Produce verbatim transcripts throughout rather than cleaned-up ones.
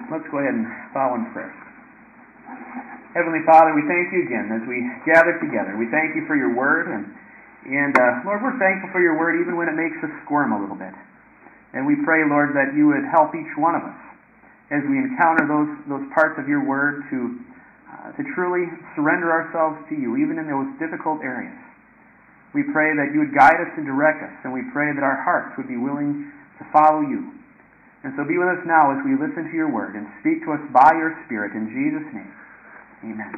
Let's go ahead and bow in prayer. Heavenly Father, we thank you again as we gather together. We thank you for your word, and, and uh, Lord, we're thankful for your word even when it makes us squirm a little bit. And we pray, Lord, that you would help each one of us as we encounter those, those parts of your word to, uh, to truly surrender ourselves to you, even in those difficult areas. We pray that you would guide us and direct us, and we pray that our hearts would be willing to follow you. And so be with us now as we listen to your word and speak to us by your Spirit. In Jesus' name, amen.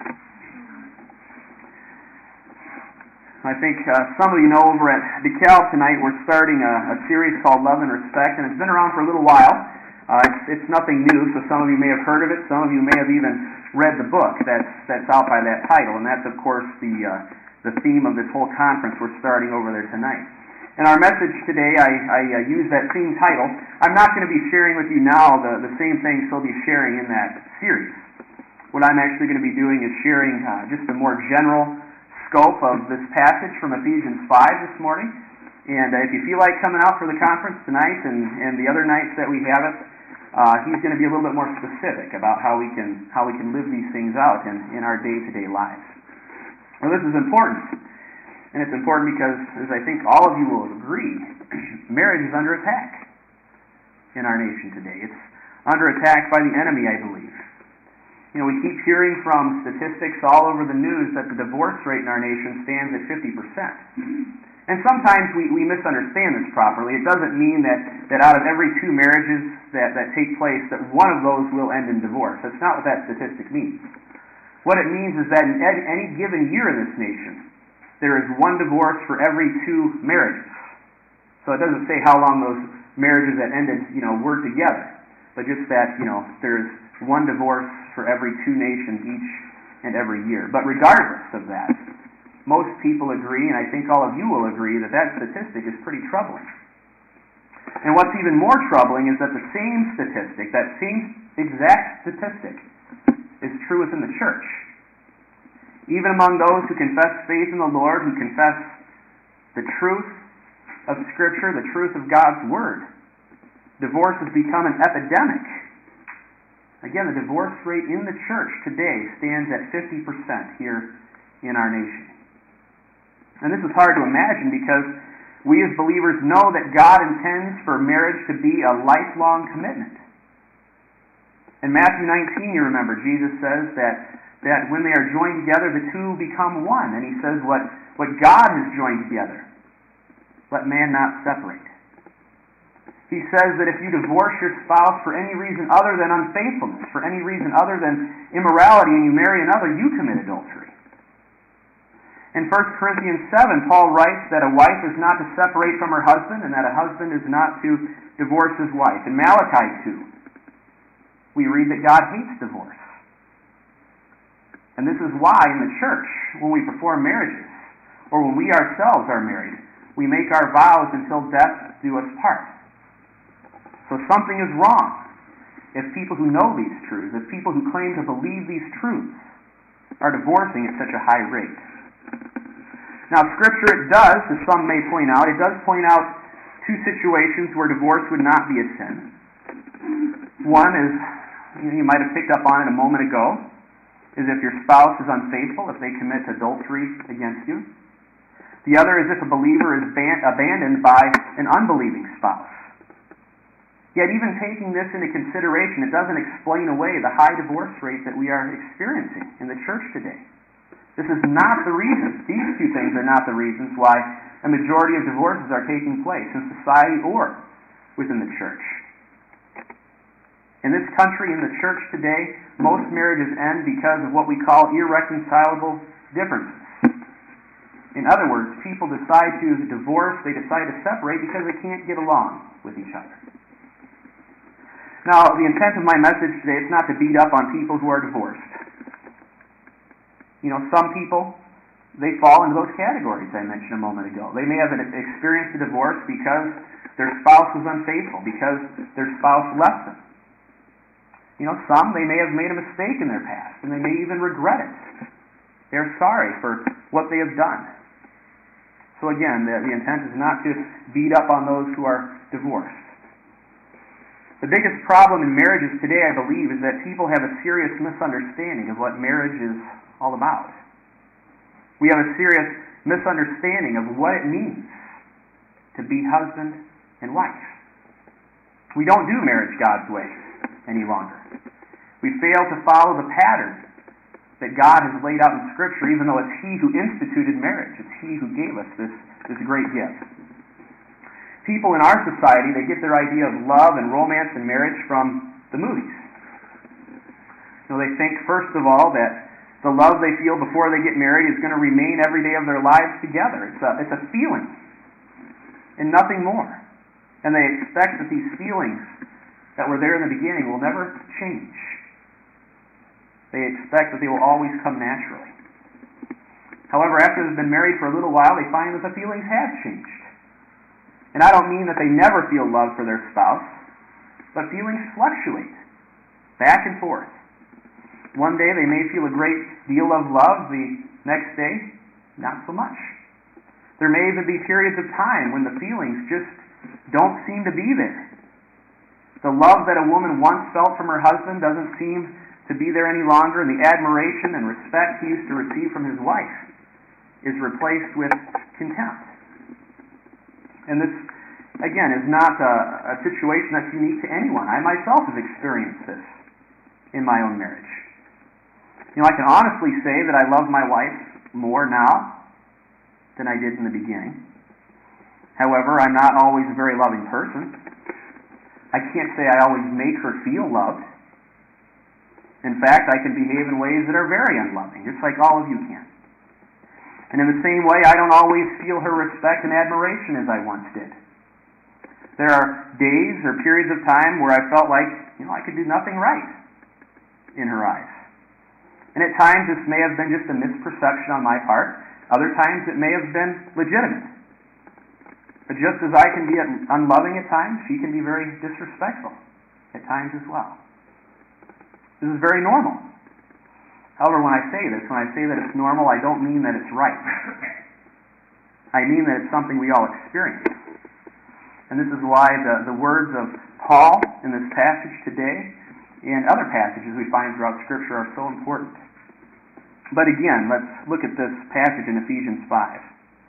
I think uh, some of you know over at DeKalb tonight we're starting a, a series called Love and Respect, and it's been around for a little while. Uh, it's, it's nothing new, so some of you may have heard of it. Some of you may have even read the book that's, that's out by that title, and that's, of course, the, uh, the theme of this whole conference we're starting over there tonight. In our message today, I, I uh, use that same title. I'm not going to be sharing with you now the, the same things he'll be sharing in that series. What I'm actually going to be doing is sharing uh, just a more general scope of this passage from Ephesians five this morning. And uh, if you feel like coming out for the conference tonight and, and the other nights that we have it, uh, he's going to be a little bit more specific about how we can how we can live these things out in, in our day-to-day lives. Well, this is important. And it's important because, as I think all of you will agree, marriage is under attack in our nation today. It's under attack by the enemy, I believe. You know, we keep hearing from statistics all over the news that the divorce rate in our nation stands at fifty percent. And sometimes we, we misunderstand this properly. It doesn't mean that, that out of every two marriages that, that take place, that one of those will end in divorce. That's not what that statistic means. What it means is that in any given year in this nation, there is one divorce for every two marriages. So it doesn't say how long those marriages that ended, you know, were together, but just that, you know, there's one divorce for every two nations each and every year. But regardless of that, most people agree, and I think all of you will agree, that that statistic is pretty troubling. And what's even more troubling is that the same statistic, that same exact statistic, is true within the church. Even among those who confess faith in the Lord, who confess the truth of Scripture, the truth of God's Word, divorce has become an epidemic. Again, the divorce rate in the church today stands at fifty percent here in our nation. And this is hard to imagine because we as believers know that God intends for marriage to be a lifelong commitment. In Matthew nineteen, you remember, Jesus says that that when they are joined together, the two become one. And he says, what, what God has joined together, let man not separate. He says that if you divorce your spouse for any reason other than unfaithfulness, for any reason other than immorality, and you marry another, you commit adultery. In First Corinthians seven, Paul writes that a wife is not to separate from her husband, and that a husband is not to divorce his wife. In Malachi two, we read that God hates divorce. And this is why in the church, when we perform marriages, or when we ourselves are married, we make our vows until death do us part. So something is wrong if people who know these truths, if people who claim to believe these truths, are divorcing at such a high rate. Now, Scripture, it does, as some may point out, it does point out two situations where divorce would not be a sin. One is, you might have picked up on it a moment ago, is if your spouse is unfaithful, if they commit adultery against you. The other is if a believer is ban- abandoned by an unbelieving spouse. Yet even taking this into consideration, it doesn't explain away the high divorce rate that we are experiencing in the church today. This is not the reason. These two things are not the reasons why a majority of divorces are taking place in society or within the church. In this country, in the church today, most marriages end because of what we call irreconcilable differences. In other words, people decide to divorce, they decide to separate because they can't get along with each other. Now, the intent of my message today is not to beat up on people who are divorced. You know, some people, they fall into those categories I mentioned a moment ago. They may have experienced a divorce because their spouse was unfaithful, because their spouse left them. You know, some, they may have made a mistake in their past, and they may even regret it. They're sorry for what they have done. So again, the, the intent is not to beat up on those who are divorced. The biggest problem in marriages today, I believe, is that people have a serious misunderstanding of what marriage is all about. We have a serious misunderstanding of what it means to be husband and wife. We don't do marriage God's way any longer. We fail to follow the pattern that God has laid out in Scripture, even though it's He who instituted marriage. It's He who gave us this, this great gift. People in our society, they get their idea of love and romance and marriage from the movies. You know, they think, first of all, that the love they feel before they get married is going to remain every day of their lives together. It's a, it's a feeling and nothing more. And they expect that these feelings that were there in the beginning will never change. They expect that they will always come naturally. However, after they've been married for a little while, they find that the feelings have changed. And I don't mean that they never feel love for their spouse, but feelings fluctuate back and forth. One day they may feel a great deal of love, the next day, not so much. There may even be periods of time when the feelings just don't seem to be there. The love that a woman once felt from her husband doesn't seem to be there any longer, and the admiration and respect he used to receive from his wife is replaced with contempt. And this, again, is not a, a situation that's unique to anyone. I myself have experienced this in my own marriage. You know, I can honestly say that I love my wife more now than I did in the beginning. However, I'm not always a very loving person. I can't say I always make her feel loved. In fact, I can behave in ways that are very unloving, just like all of you can. And in the same way, I don't always feel her respect and admiration as I once did. There are days or periods of time where I felt like, you know, I could do nothing right in her eyes. And at times this may have been just a misperception on my part. Other times it may have been legitimate. But just as I can be unloving at times, she can be very disrespectful at times as well. This is very normal. However, when I say this, when I say that it's normal, I don't mean that it's right. I mean that it's something we all experience. And this is why the, the words of Paul in this passage today and other passages we find throughout Scripture are so important. But again, let's look at this passage in Ephesians five.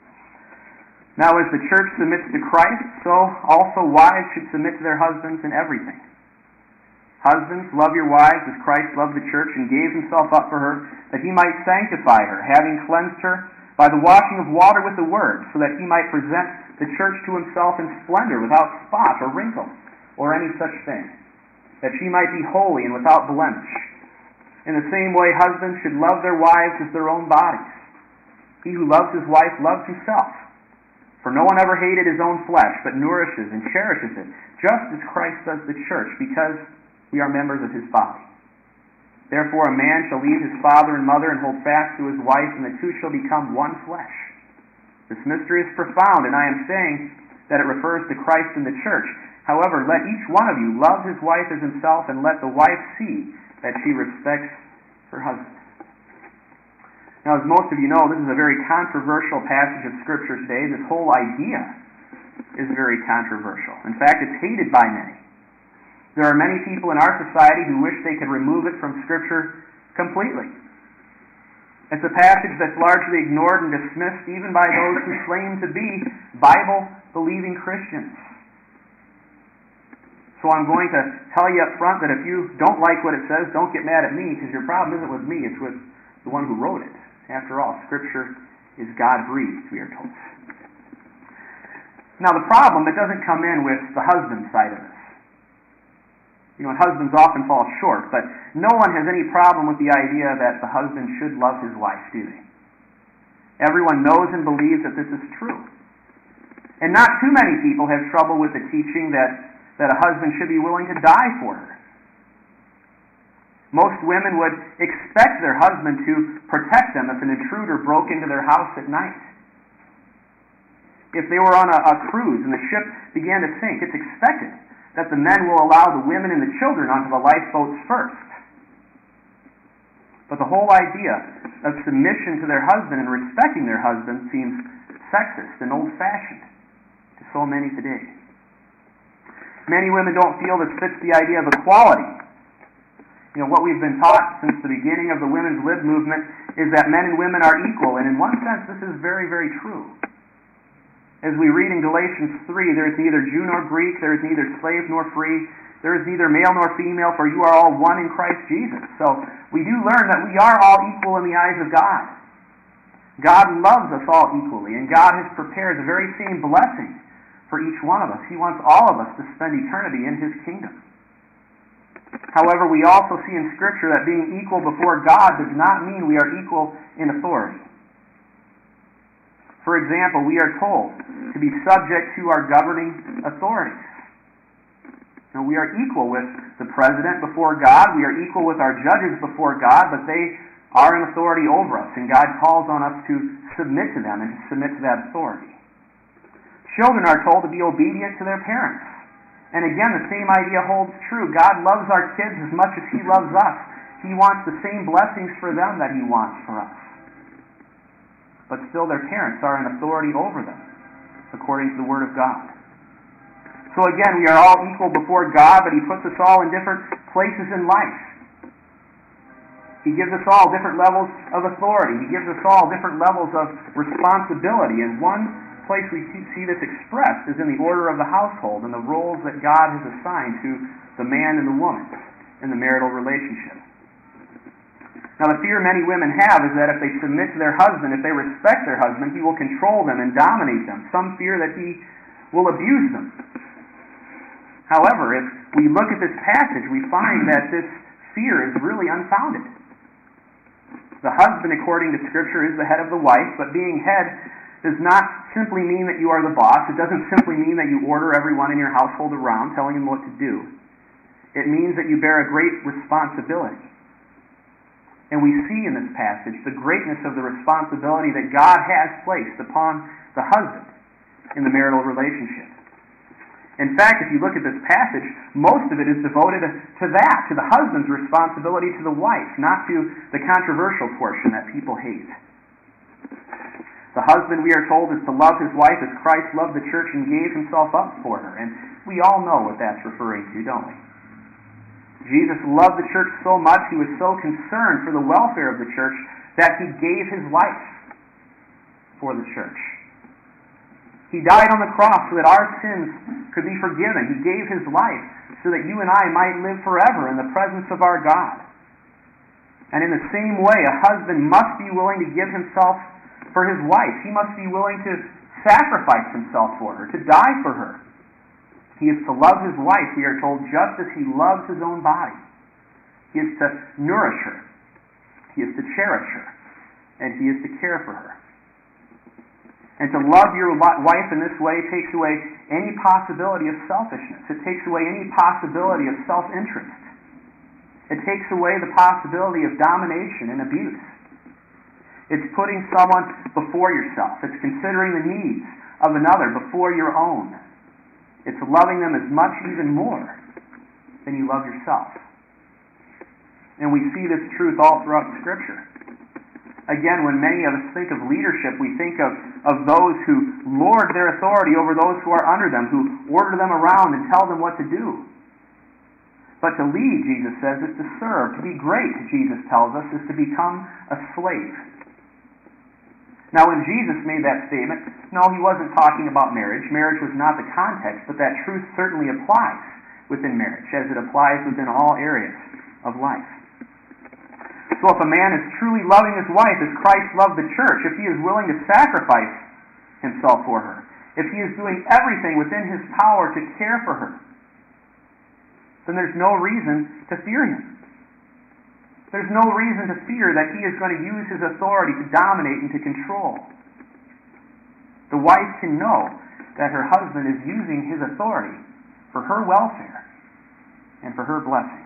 Now, as the church submits to Christ, so also wives should submit to their husbands in everything. Husbands, love your wives as Christ loved the church and gave himself up for her, that he might sanctify her, having cleansed her by the washing of water with the word, so that he might present the church to himself in splendor, without spot or wrinkle, or any such thing, that she might be holy and without blemish. In the same way, husbands should love their wives as their own bodies. He who loves his wife loves himself. For no one ever hated his own flesh, but nourishes and cherishes it, just as Christ does the church, because we are members of his body. Therefore a man shall leave his father and mother and hold fast to his wife, and the two shall become one flesh. This mystery is profound, and I am saying that it refers to Christ and the church. However, let each one of you love his wife as himself, and let the wife see that she respects her husband. Now, as most of you know, this is a very controversial passage of Scripture today. This whole idea is very controversial. In fact, it's hated by many. There are many people in our society who wish they could remove it from Scripture completely. It's a passage that's largely ignored and dismissed even by those who claim to be Bible-believing Christians. So I'm going to tell you up front that if you don't like what it says, don't get mad at me, because your problem isn't with me, it's with the one who wrote it. After all, Scripture is God-breathed, we are told. Now the problem, it doesn't come in with the husband side of this. You know, and husbands often fall short, but no one has any problem with the idea that the husband should love his wife, do they? Everyone knows and believes that this is true. And not too many people have trouble with the teaching that, that a husband should be willing to die for her. Most women would expect their husband to protect them if an intruder broke into their house at night. If they were on a, a cruise and the ship began to sink, it's expected that the men will allow the women and the children onto the lifeboats first. But the whole idea of submission to their husband and respecting their husband seems sexist and old-fashioned to so many today. Many women don't feel this fits the idea of equality. You know, what we've been taught since the beginning of the women's lib movement is that men and women are equal, and in one sense this is very, very true. As we read in Galatians three, there is neither Jew nor Greek, there is neither slave nor free, there is neither male nor female, for you are all one in Christ Jesus. So we do learn that we are all equal in the eyes of God. God loves us all equally, and God has prepared the very same blessing for each one of us. He wants all of us to spend eternity in His kingdom. However, we also see in Scripture that being equal before God does not mean we are equal in authority. For example, we are told to be subject to our governing authorities. Now, we are equal with the president before God, we are equal with our judges before God, but they are in authority over us, and God calls on us to submit to them and to submit to that authority. Children are told to be obedient to their parents. And again, the same idea holds true. God loves our kids as much as He loves us. He wants the same blessings for them that He wants for us. But still their parents are in authority over them, according to the Word of God. So again, we are all equal before God, but He puts us all in different places in life. He gives us all different levels of authority. He gives us all different levels of responsibility. And one place we see this expressed is in the order of the household and the roles that God has assigned to the man and the woman in the marital relationship. Now, the fear many women have is that if they submit to their husband, if they respect their husband, he will control them and dominate them. Some fear that he will abuse them. However, if we look at this passage, we find that this fear is really unfounded. The husband, according to Scripture, is the head of the wife, but being head does not simply mean that you are the boss. It doesn't simply mean that you order everyone in your household around, telling them what to do. It means that you bear a great responsibility. And we see in this passage the greatness of the responsibility that God has placed upon the husband in the marital relationship. In fact, if you look at this passage, most of it is devoted to that, to the husband's responsibility to the wife, not to the controversial portion that people hate. The husband, we are told, is to love his wife as Christ loved the church and gave Himself up for her. And we all know what that's referring to, don't we? Jesus loved the church so much, He was so concerned for the welfare of the church, that He gave His life for the church. He died on the cross so that our sins could be forgiven. He gave His life so that you and I might live forever in the presence of our God. And in the same way, a husband must be willing to give himself for his wife. He must be willing to sacrifice himself for her, to die for her. He is to love his wife, we are told, just as he loves his own body. He is to nourish her. He is to cherish her. And he is to care for her. And to love your wife in this way takes away any possibility of selfishness. It takes away any possibility of self-interest. It takes away the possibility of domination and abuse. It's putting someone before yourself. It's considering the needs of another before your own. It's loving them as much, even more, than you love yourself. And we see this truth all throughout Scripture. Again, when many of us think of leadership, we think of, of those who lord their authority over those who are under them, who order them around and tell them what to do. But to lead, Jesus says, is to serve. To be great, Jesus tells us, is to become a slave. Now, when Jesus made that statement, no, He wasn't talking about marriage. Marriage was not the context, but that truth certainly applies within marriage, as it applies within all areas of life. So if a man is truly loving his wife as Christ loved the church, if he is willing to sacrifice himself for her, if he is doing everything within his power to care for her, then there's no reason to fear him. There's no reason to fear that he is going to use his authority to dominate and to control. The wife can know that her husband is using his authority for her welfare and for her blessing.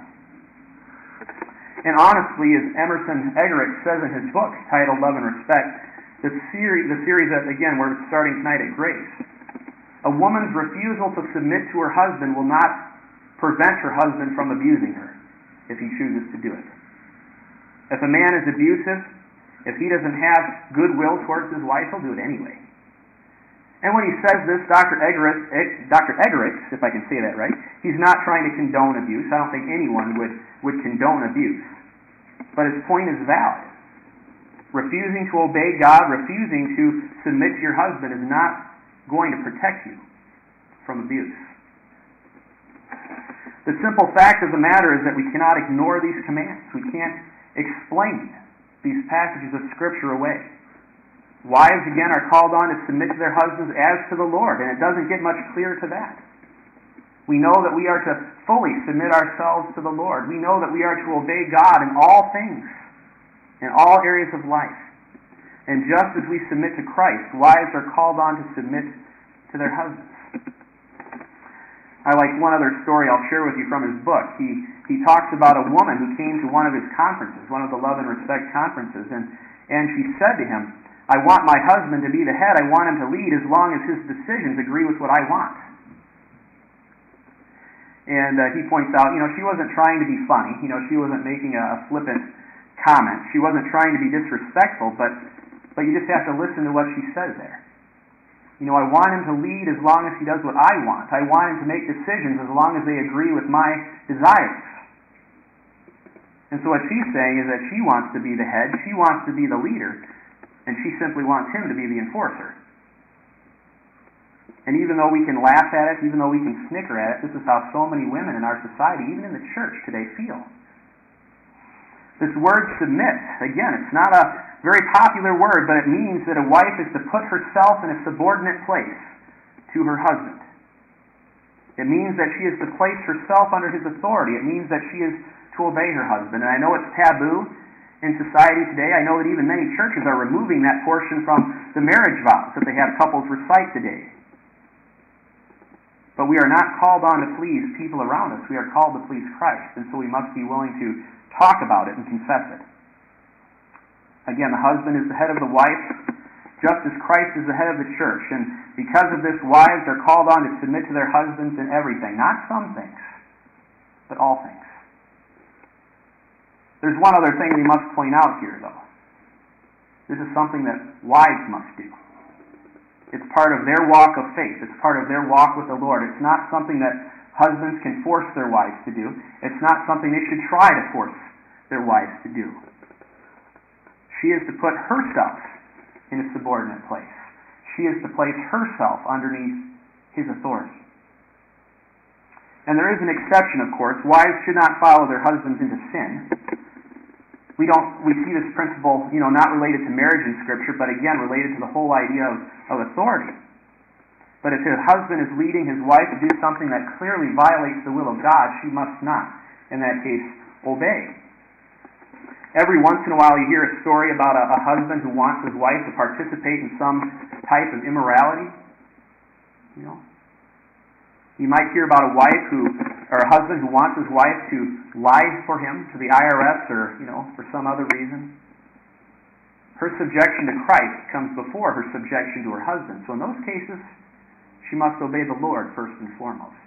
And honestly, as Emerson Eggerichs says in his book titled Love and Respect, the series, the series that, again, we're starting tonight at Grace, a woman's refusal to submit to her husband will not prevent her husband from abusing her if he chooses to do it. If a man is abusive, if he doesn't have goodwill towards his wife, he'll do it anyway. And when he says this, Doctor Eggerichs, Doctor Eggerichs, if I can say that right, he's not trying to condone abuse. I don't think anyone would, would condone abuse. But his point is valid. Refusing to obey God, refusing to submit to your husband is not going to protect you from abuse. The simple fact of the matter is that we cannot ignore these commands. We can't explain these passages of Scripture away. Wives, again, are called on to submit to their husbands as to the Lord, and it doesn't get much clearer to that. We know that we are to fully submit ourselves to the Lord. We know that we are to obey God in all things, in all areas of life. And just as we submit to Christ, wives are called on to submit to their husbands. I like one other story I'll share with you from his book. He he talks about a woman who came to one of his conferences, one of the Love and Respect conferences, and, and she said to him, I want my husband to be the head. I want him to lead as long as his decisions agree with what I want. And uh, he points out, you know, she wasn't trying to be funny. You know, she wasn't making a, a flippant comment. She wasn't trying to be disrespectful, but, but you just have to listen to what she says there. You know, I want him to lead as long as he does what I want. I want him to make decisions as long as they agree with my desires. And so what she's saying is that she wants to be the head. She wants to be the leader. And she simply wants him to be the enforcer. And even though we can laugh at it, even though we can snicker at it, this is how so many women in our society, even in the church today, feel. This word submit, again, it's not a very popular word, but it means that a wife is to put herself in a subordinate place to her husband. It means that she is to place herself under his authority. It means that she is to obey her husband. And I know it's taboo in society today. I know that even many churches are removing that portion from the marriage vows that they have couples recite today. But we are not called on to please people around us. We are called to please Christ, and so we must be willing to talk about it and confess it. Again, the husband is the head of the wife, just as Christ is the head of the church. And because of this, wives are called on to submit to their husbands in everything. Not some things, but all things. There's one other thing we must point out here, though. This is something that wives must do. It's part of their walk of faith. It's part of their walk with the Lord. It's not something that husbands can force their wives to do. It's not something they should try to force their wives to do. She is to put herself in a subordinate place. She is to place herself underneath his authority. And there is an exception, of course. Wives should not follow their husbands into sin. We don't. We see this principle, you know, not related to marriage in Scripture, but again related to the whole idea of, of authority. But if his husband is leading his wife to do something that clearly violates the will of God, she must not, in that case, obey. Every once in a while you hear a story about a, a husband who wants his wife to participate in some type of immorality. You know, you might hear about a wife who, or a husband who wants his wife to lie for him to the I R S or, you know, for some other reason. Her subjection to Christ comes before her subjection to her husband. So in those cases, she must obey the Lord first and foremost.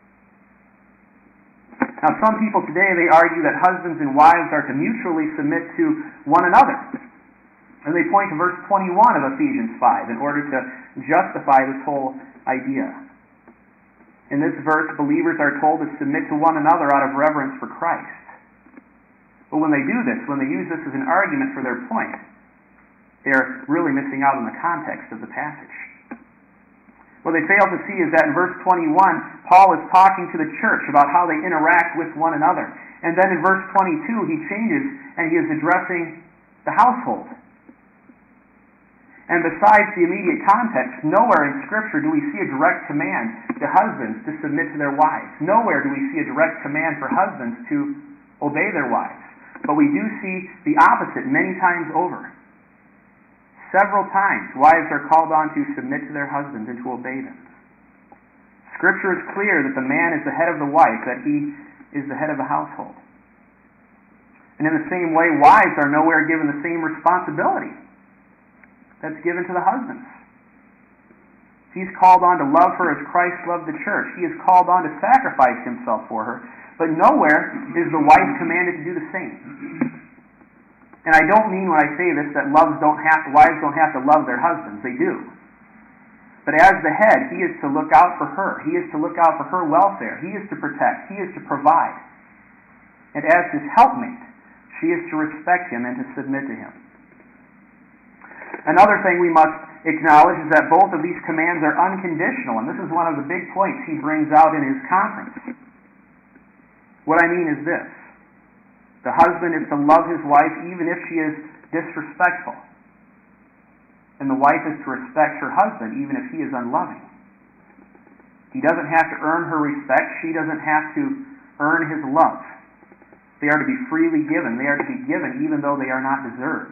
Now, some people today, they argue that husbands and wives are to mutually submit to one another. And they point to verse twenty-one of Ephesians five in order to justify this whole idea. In this verse, believers are told to submit to one another out of reverence for Christ. But when they do this, when they use this as an argument for their point, they're really missing out on the context of the passage. What they fail to see is that in verse twenty-one, Paul is talking to the church about how they interact with one another. And then in verse twenty-two, he changes and he is addressing the household. And besides the immediate context, nowhere in Scripture do we see a direct command to husbands to submit to their wives. Nowhere do we see a direct command for husbands to obey their wives. But we do see the opposite many times over. Several times, wives are called on to submit to their husbands and to obey them. Scripture is clear that the man is the head of the wife, that he is the head of the household. And in the same way, wives are nowhere given the same responsibility that's given to the husbands. He's called on to love her as Christ loved the church. He is called on to sacrifice himself for her. But nowhere is the wife commanded to do the same. And I don't mean when I say this that loves don't have, wives don't have to love their husbands. They do. But as the head, he is to look out for her. He is to look out for her welfare. He is to protect. He is to provide. And as his helpmate, she is to respect him and to submit to him. Another thing we must acknowledge is that both of these commands are unconditional, and this is one of the big points he brings out in his conference. What I mean is this. The husband is to love his wife even if she is disrespectful. And the wife is to respect her husband even if he is unloving. He doesn't have to earn her respect. She doesn't have to earn his love. They are to be freely given. They are to be given even though they are not deserved.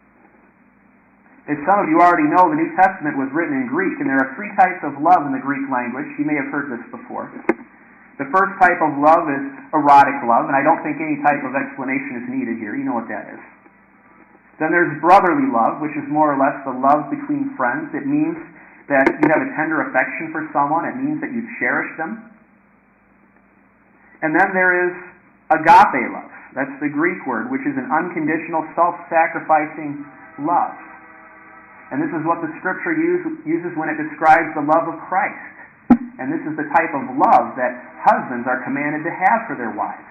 As some of you already know, the New Testament was written in Greek, and there are three types of love in the Greek language. You may have heard this before. The first type of love is erotic love, and I don't think any type of explanation is needed here. You know what that is. Then there's brotherly love, which is more or less the love between friends. It means that you have a tender affection for someone. It means that you cherish them. And then there is agape love. That's the Greek word, which is an unconditional, self-sacrificing love. And this is what the Scripture use, uses when it describes the love of Christ. And this is the type of love that husbands are commanded to have for their wives.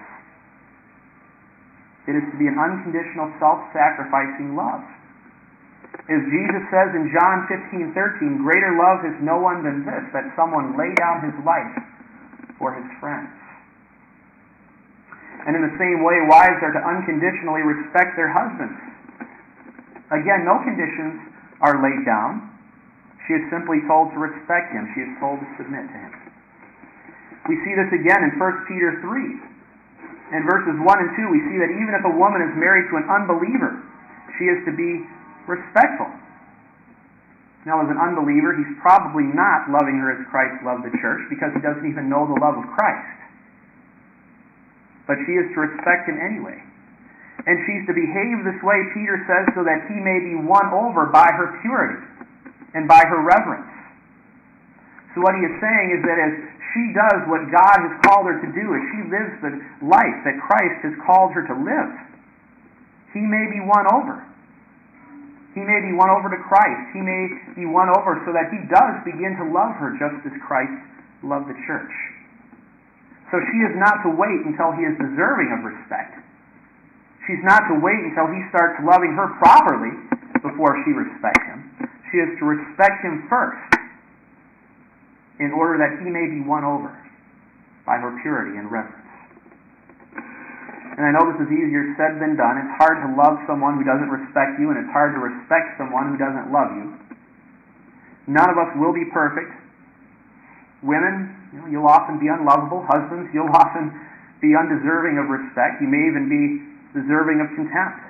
It is to be an unconditional, self-sacrificing love. As Jesus says in John fifteen thirteen, greater love has no one than this, that someone lay down his life for his friends. And in the same way, wives are to unconditionally respect their husbands. Again, no conditions are laid down. She is simply told to respect him. She is told to submit to him. We see this again in First Peter three. In verses one and two, we see that even if a woman is married to an unbeliever, she is to be respectful. Now, as an unbeliever, he's probably not loving her as Christ loved the church because he doesn't even know the love of Christ. But she is to respect him anyway. And she's to behave this way, Peter says, so that he may be won over by her purity and by her reverence. So what he is saying is that as she does what God has called her to do, as she lives the life that Christ has called her to live, he may be won over. He may be won over to Christ. He may be won over so that he does begin to love her just as Christ loved the church. So she is not to wait until he is deserving of respect. She's not to wait until he starts loving her properly before she respects him. She is to respect him first in order that he may be won over by her purity and reverence. And I know this is easier said than done. It's hard to love someone who doesn't respect you, and it's hard to respect someone who doesn't love you. None of us will be perfect. Women, you know, you'll often be unlovable. Husbands, you'll often be undeserving of respect. You may even be deserving of contempt.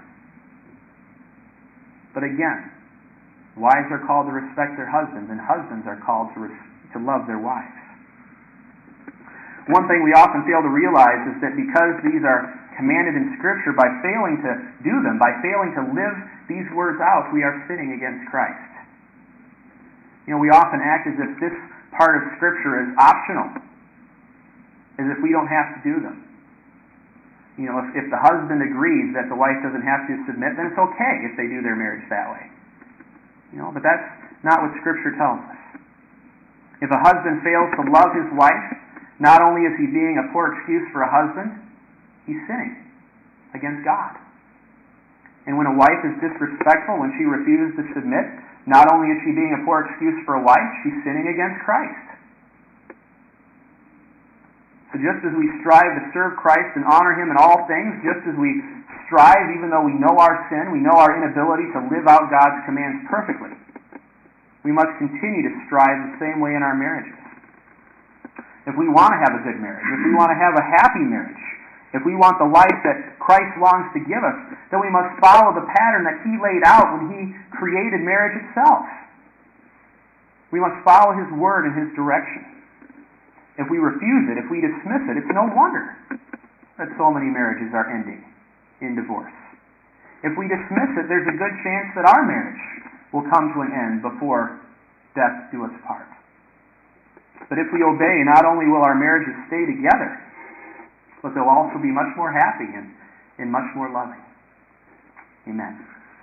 But again, wives are called to respect their husbands, and husbands are called to res- to love their wives. One thing we often fail to realize is that because these are commanded in Scripture, by failing to do them, by failing to live these words out, we are sinning against Christ. You know, we often act as if this part of Scripture is optional, as if we don't have to do them. You know, if, if the husband agrees that the wife doesn't have to submit, then it's okay if they do their marriage that way. You know, but that's not what Scripture tells us. If a husband fails to love his wife, not only is he being a poor excuse for a husband, he's sinning against God. And when a wife is disrespectful, when she refuses to submit, not only is she being a poor excuse for a wife, she's sinning against Christ. So just as we strive to serve Christ and honor him in all things, just as we strive even though we know our sin, we know our inability to live out God's commands perfectly, we must continue to strive the same way in our marriages. If we want to have a good marriage, if we want to have a happy marriage, if we want the life that Christ longs to give us, then we must follow the pattern that he laid out when he created marriage itself. We must follow his word and his direction. If we refuse it, if we dismiss it, it's no wonder that so many marriages are ending in divorce. If we dismiss it, there's a good chance that our marriage will come to an end before death do us part. But if we obey, not only will our marriages stay together, but they'll also be much more happy and, and much more loving. Amen.